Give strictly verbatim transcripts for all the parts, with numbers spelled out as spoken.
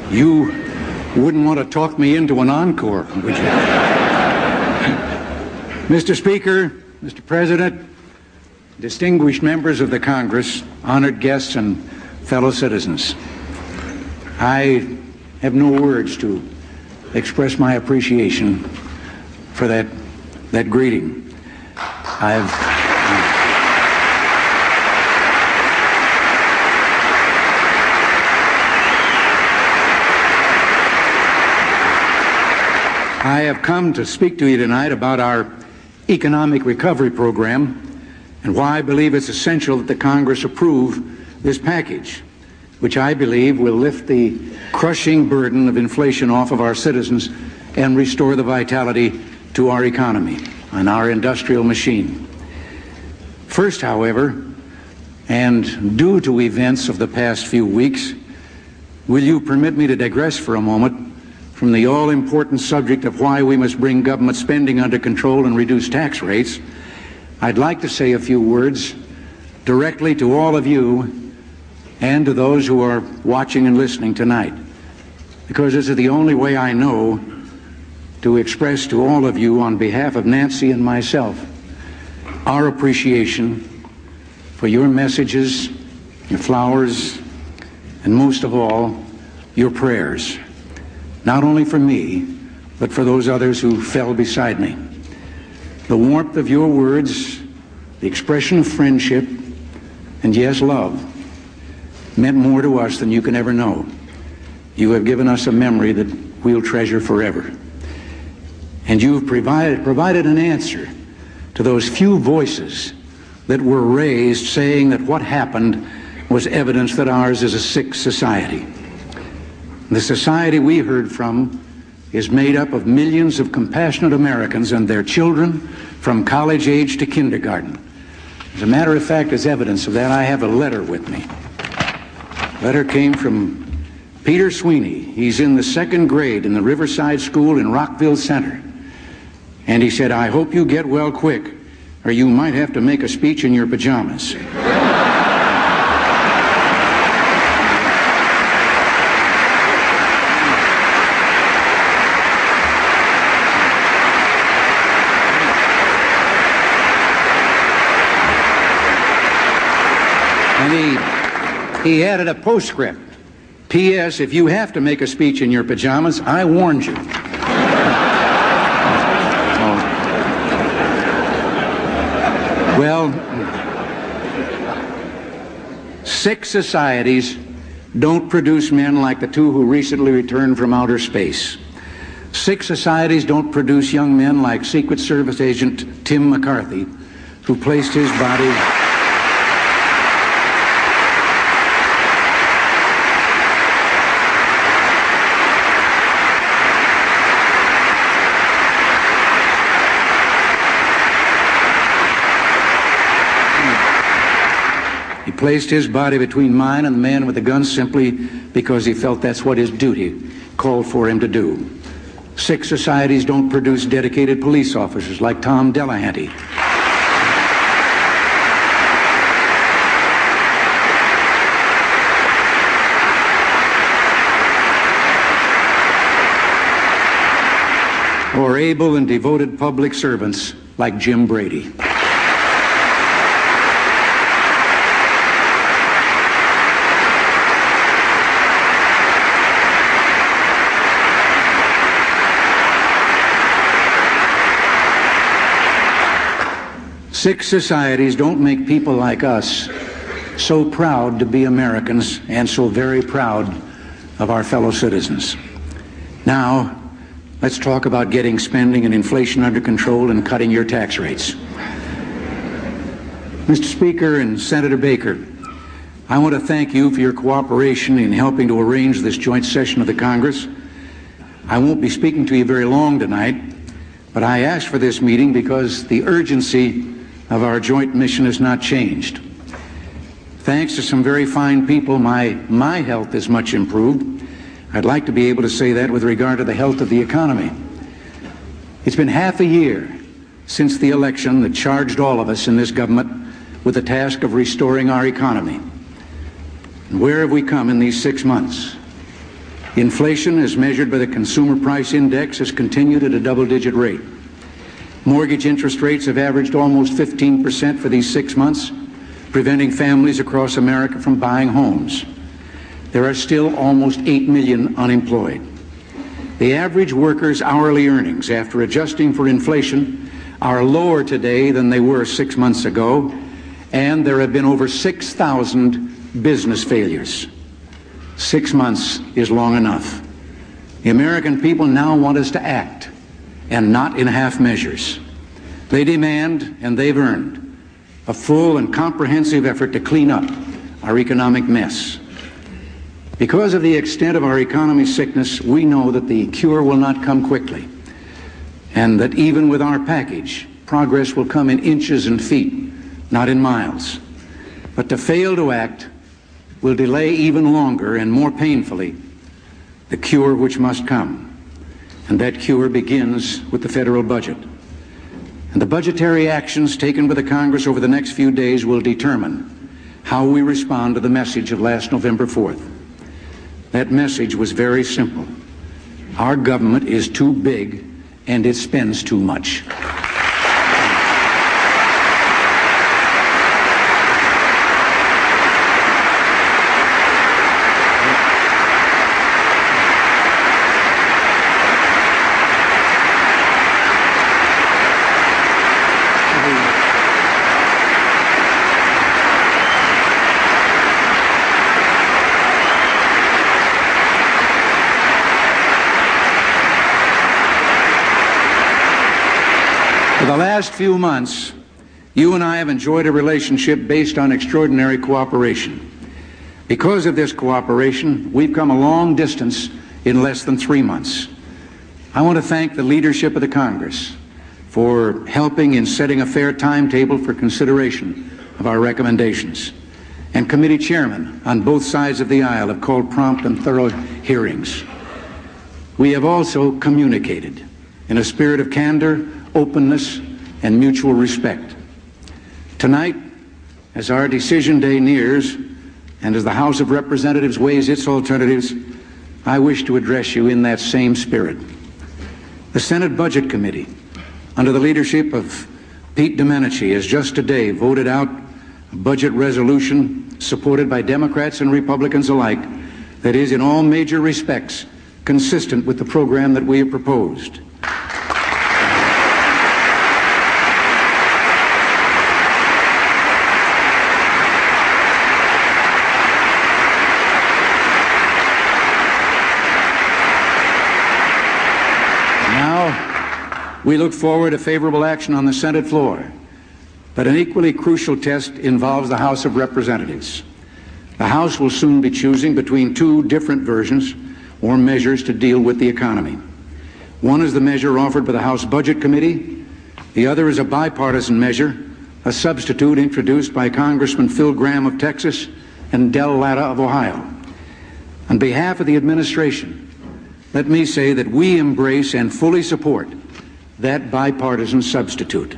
You wouldn't want to talk me into an encore, would you? Mister Speaker, Mister President, distinguished members of the Congress, honored guests, and fellow citizens, I have no words to express my appreciation for that, that greeting. I've... I have come to speak to you tonight about our economic recovery program and why I believe it's essential that the Congress approve this package, which I believe will lift the crushing burden of inflation off of our citizens and restore the vitality to our economy and our industrial machine. First, however, and due to events of the past few weeks, will you permit me to digress for a moment from the all-important subject of why we must bring government spending under control and reduce tax rates? I'd like to say a few words directly to all of you and to those who are watching and listening tonight, because this is the only way I know to express to all of you, on behalf of Nancy and myself, our appreciation for your messages, your flowers, and most of all, your prayers. Not only for me, but for those others who fell beside me. The warmth of your words, the expression of friendship, and yes, love, meant more to us than you can ever know. You have given us a memory that we'll treasure forever. And you've provided, provided an answer to those few voices that were raised saying that what happened was evidence that ours is a sick society. The society we heard from is made up of millions of compassionate Americans and their children from college age to kindergarten. As a matter of fact, as evidence of that, I have a letter with me. The letter came from Peter Sweeney. He's in the second grade in the Riverside School in Rockville Center. And he said, "I hope you get well quick, or you might have to make a speech in your pajamas." He added a postscript. P S If you have to make a speech in your pajamas, I warned you. Oh. Well, sick societies don't produce men like the two who recently returned from outer space. Sick societies don't produce young men like Secret Service agent Tim McCarthy, who placed his body... placed his body between mine and the man with the gun simply because he felt that's what his duty called for him to do. Sick societies don't produce dedicated police officers like Tom Delahanty. Or able and devoted public servants like Jim Brady. Sick societies don't make people like us so proud to be Americans and so very proud of our fellow citizens. Now, let's talk about getting spending and inflation under control and cutting your tax rates. Mister Speaker and Senator Baker, I want to thank you for your cooperation in helping to arrange this joint session of the Congress. I won't be speaking to you very long tonight, but I asked for this meeting because the urgency of our joint mission has not changed. Thanks to some very fine people, my, my health is much improved. I'd like to be able to say that with regard to the health of the economy. It's been half a year since the election that charged all of us in this government with the task of restoring our economy. And where have we come in these six months? Inflation, as measured by the Consumer Price Index, has continued at a double-digit rate. Mortgage interest rates have averaged almost fifteen percent for these six months, preventing families across America from buying homes. There are still almost eight million unemployed. The average worker's hourly earnings, after adjusting for inflation, are lower today than they were six months ago, and there have been over six thousand business failures. Six months is long enough. The American people now want us to act, and not in half measures. They demand, and they've earned, a full and comprehensive effort to clean up our economic mess. Because of the extent of our economy's sickness, we know that the cure will not come quickly, and that even with our package, progress will come in inches and feet, not in miles. But to fail to act will delay even longer and more painfully the cure which must come. And that cure begins with the federal budget. And the budgetary actions taken by the Congress over the next few days will determine how we respond to the message of last November fourth. That message was very simple. Our government is too big and it spends too much. For the last few months, you and I have enjoyed a relationship based on extraordinary cooperation. Because of this cooperation, we've come a long distance in less than three months. I want to thank the leadership of the Congress for helping in setting a fair timetable for consideration of our recommendations. And committee chairmen on both sides of the aisle have called prompt and thorough hearings. We have also communicated in a spirit of candor, openness, and mutual respect. Tonight, as our decision day nears, and as the House of Representatives weighs its alternatives, I wish to address you in that same spirit. The Senate Budget Committee, under the leadership of Pete Domenici, has just today voted out a budget resolution supported by Democrats and Republicans alike that is, in all major respects, consistent with the program that we have proposed. We look forward to favorable action on the Senate floor, but an equally crucial test involves the House of Representatives. The House will soon be choosing between two different versions or measures to deal with the economy. One is the measure offered by the House Budget Committee. The other is a bipartisan measure, a substitute introduced by Congressman Phil Gramm of Texas and Del Latta of Ohio. On behalf of the administration, let me say that we embrace and fully support that bipartisan substitute.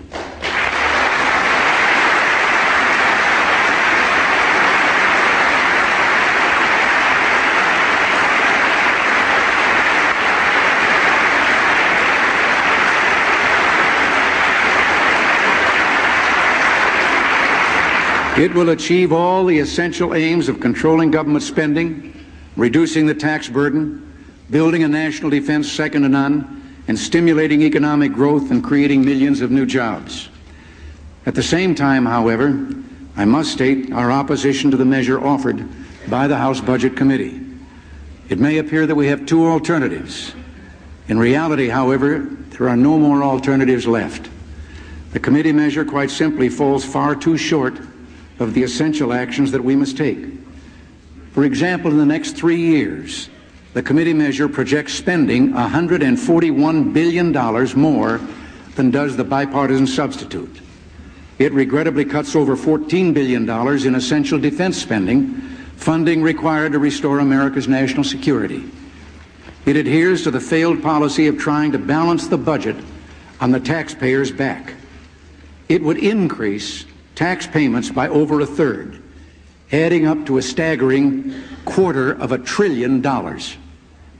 It will achieve all the essential aims of controlling government spending, reducing the tax burden, building a national defense second to none, and stimulating economic growth and creating millions of new jobs. At the same time, however, I must state our opposition to the measure offered by the House Budget Committee. It may appear that we have two alternatives. In reality, however, there are no more alternatives left. The committee measure quite simply falls far too short of the essential actions that we must take. For example, in the next three years, the committee measure projects spending one hundred forty-one billion dollars more than does the bipartisan substitute. It regrettably cuts over fourteen billion dollars in essential defense spending, funding required to restore America's national security. It adheres to the failed policy of trying to balance the budget on the taxpayer's back. It would increase tax payments by over a third, adding up to a staggering quarter of a trillion dollars.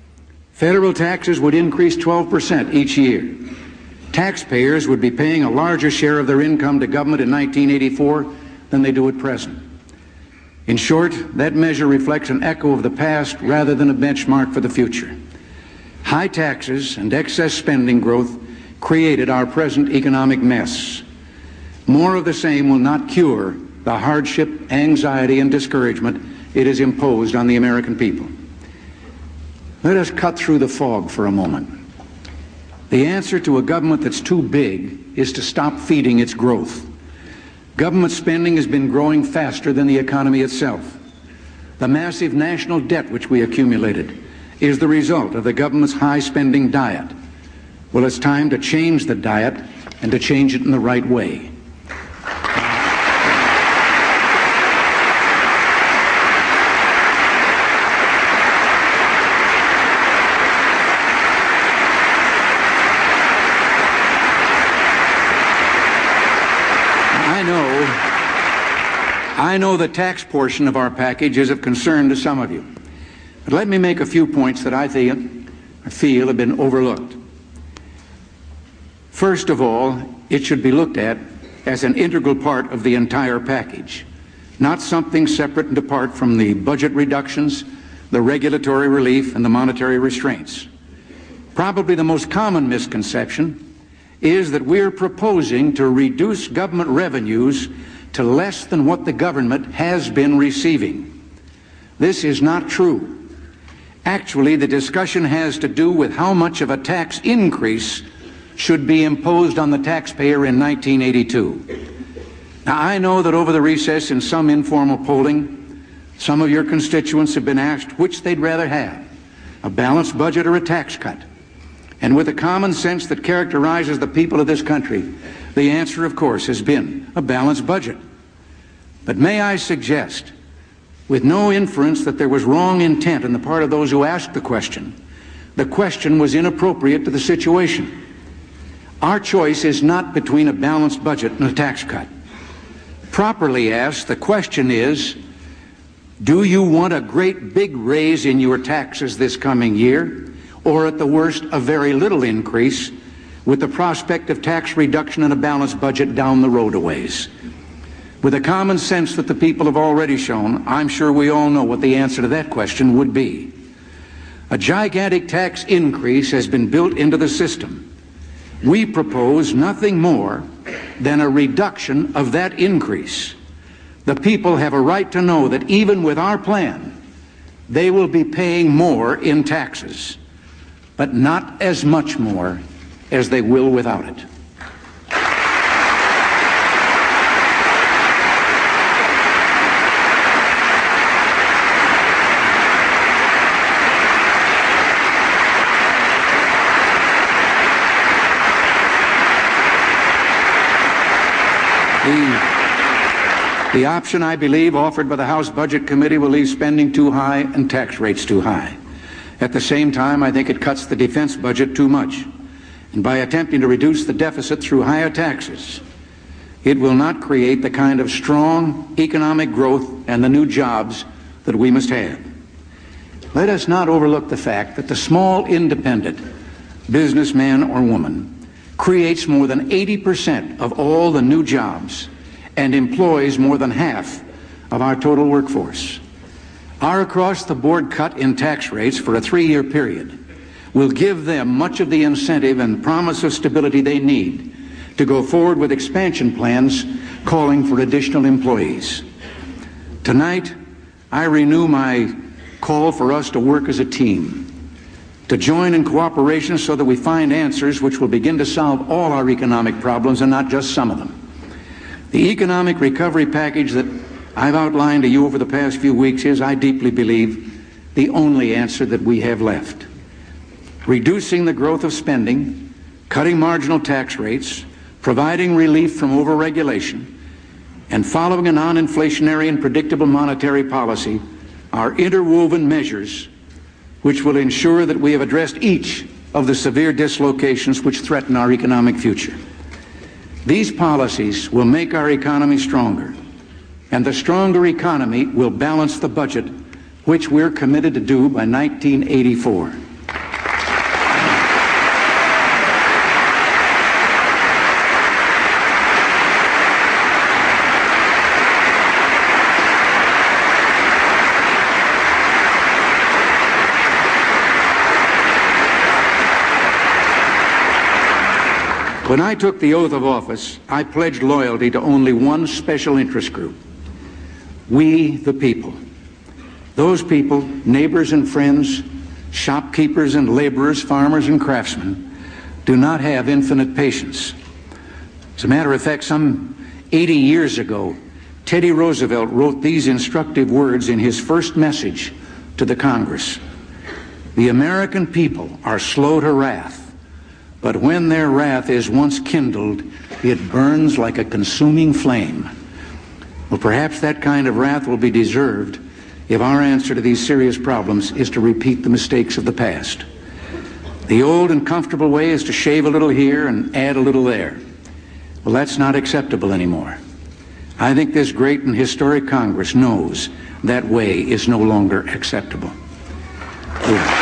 Federal taxes would increase twelve percent each year. Taxpayers would be paying a larger share of their income to government in nineteen eighty-four than they do at present. In short, that measure reflects an echo of the past rather than a benchmark for the future. High taxes and excess spending growth created our present economic mess. More of the same will not cure the hardship, anxiety, and discouragement it has imposed on the American people. Let us cut through the fog for a moment. The answer to a government that's too big is to stop feeding its growth. Government spending has been growing faster than the economy itself. The massive national debt which we accumulated is the result of the government's high spending diet. Well, it's time to change the diet and to change it in the right way. I know the tax portion of our package is of concern to some of you, but let me make a few points that I feel, I feel have been overlooked. First of all, it should be looked at as an integral part of the entire package, not something separate and apart from the budget reductions, the regulatory relief, and the monetary restraints. Probably the most common misconception is that we're proposing to reduce government revenues to less than what the government has been receiving. This is not true. Actually, the discussion has to do with how much of a tax increase should be imposed on the taxpayer in nineteen eighty-two. Now, I know that over the recess in some informal polling, some of your constituents have been asked which they'd rather have, a balanced budget or a tax cut. And with the common sense that characterizes the people of this country, the answer, of course, has been a balanced budget. But may I suggest, with no inference that there was wrong intent on the part of those who asked the question, the question was inappropriate to the situation. Our choice is not between a balanced budget and a tax cut. Properly asked, the question is, do you want a great big raise in your taxes this coming year, or at the worst, a very little increase, with the prospect of tax reduction and a balanced budget down the road a ways? With the common sense that the people have already shown, I'm sure we all know what the answer to that question would be. A gigantic tax increase has been built into the system. We propose nothing more than a reduction of that increase. The people have a right to know that even with our plan, they will be paying more in taxes, but not as much more as they will without it. The, the option, I believe, offered by the House Budget Committee will leave spending too high and tax rates too high. At the same time, I think it cuts the defense budget too much. And by attempting to reduce the deficit through higher taxes, it will not create the kind of strong economic growth and the new jobs that we must have. Let us not overlook the fact that the small independent businessman or woman creates more than eighty percent of all the new jobs and employs more than half of our total workforce. Our across-the-board cut in tax rates for a three-year period will give them much of the incentive and promise of stability they need to go forward with expansion plans calling for additional employees. Tonight, I renew my call for us to work as a team, to join in cooperation so that we find answers which will begin to solve all our economic problems and not just some of them. The economic recovery package that I've outlined to you over the past few weeks is, I deeply believe, the only answer that we have left. Reducing the growth of spending, cutting marginal tax rates, providing relief from overregulation, and following a non-inflationary and predictable monetary policy are interwoven measures which will ensure that we have addressed each of the severe dislocations which threaten our economic future. These policies will make our economy stronger, and the stronger economy will balance the budget, which we're committed to do by nineteen eighty-four. When I took the oath of office, I pledged loyalty to only one special interest group: we the people. Those people, neighbors and friends, shopkeepers and laborers, farmers and craftsmen, do not have infinite patience. As a matter of fact, some eighty years ago, Teddy Roosevelt wrote these instructive words in his first message to the Congress: "The American people are slow to wrath, but when their wrath is once kindled, it burns like a consuming flame." Well, perhaps that kind of wrath will be deserved if our answer to these serious problems is to repeat the mistakes of the past. The old and comfortable way is to shave a little here and add a little there. Well, that's not acceptable anymore. I think this great and historic Congress knows that way is no longer acceptable. Yeah.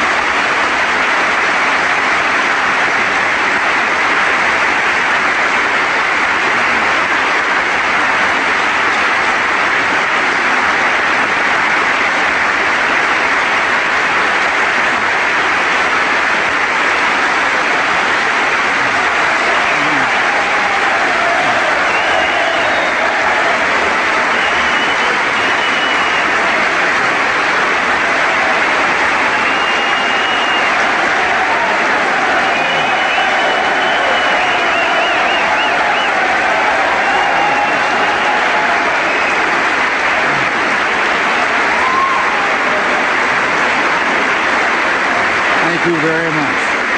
Thank you very much.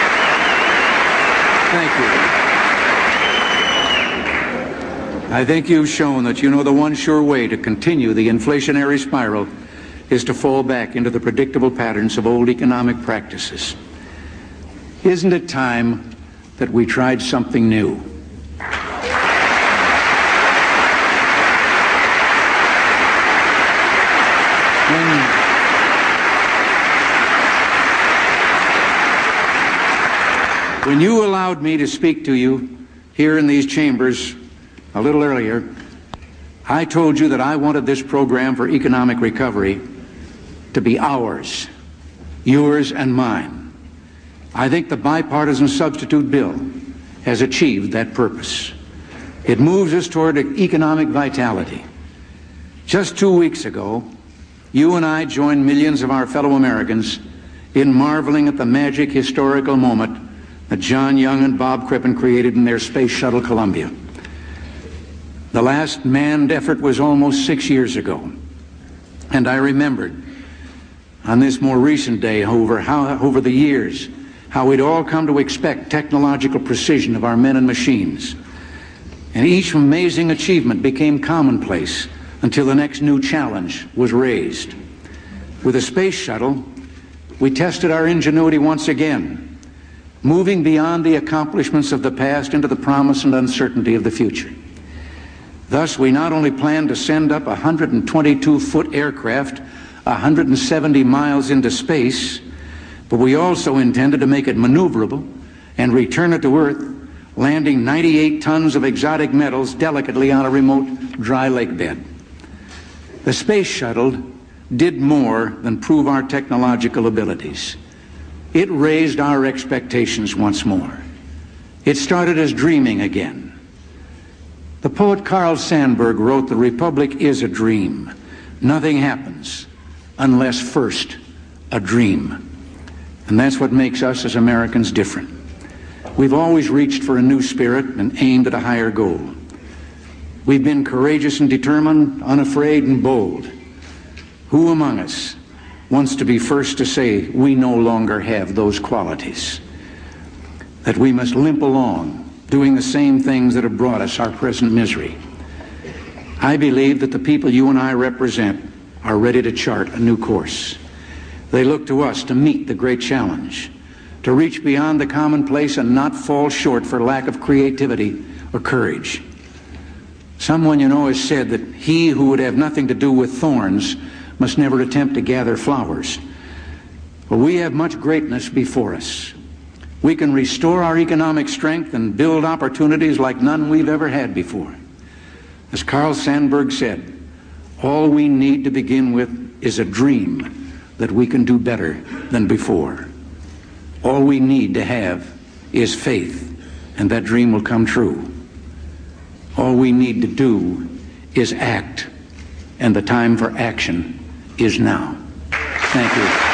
Thank you. I think you've shown that you know the one sure way to continue the inflationary spiral is to fall back into the predictable patterns of old economic practices. Isn't it time that we tried something new? When When you allowed me to speak to you here in these chambers a little earlier, I told you that I wanted this program for economic recovery to be ours, yours and mine. I think the bipartisan substitute bill has achieved that purpose. It moves us toward economic vitality. Just two weeks ago, you and I joined millions of our fellow Americans in marveling at the magic historical moment that John Young and Bob Crippen created in their Space Shuttle Columbia. The last manned effort was almost six years ago, and I remembered on this more recent day over how over the years how we'd all come to expect technological precision of our men and machines, and each amazing achievement became commonplace until the next new challenge was raised. With the Space Shuttle, we tested our ingenuity once again, moving beyond the accomplishments of the past into the promise and uncertainty of the future. Thus, we not only plan to send up a one hundred twenty-two foot aircraft one hundred seventy miles into space, but we also intended to make it maneuverable and return it to Earth, landing ninety-eight tons of exotic metals delicately on a remote dry lake bed. The Space Shuttle did more than prove our technological abilities. It raised our expectations once more. It started us dreaming again. The poet Carl Sandburg wrote, "The Republic is a dream. Nothing happens unless first a dream." And that's what makes us as Americans different. We've always reached for a new spirit and aimed at a higher goal. We've been courageous and determined, unafraid and bold. Who among us wants to be first to say we no longer have those qualities? That we must limp along, doing the same things that have brought us our present misery. I believe that the people you and I represent are ready to chart a new course. They look to us to meet the great challenge, to reach beyond the commonplace and not fall short for lack of creativity or courage. Someone you know has said that he who would have nothing to do with thorns must never attempt to gather flowers. But we have much greatness before us. We can restore our economic strength and build opportunities like none we've ever had before. As Carl Sandburg said, all we need to begin with is a dream that we can do better than before. All we need to have is faith and that dream will come true. All we need to do is act, and the time for action is now. Thank you.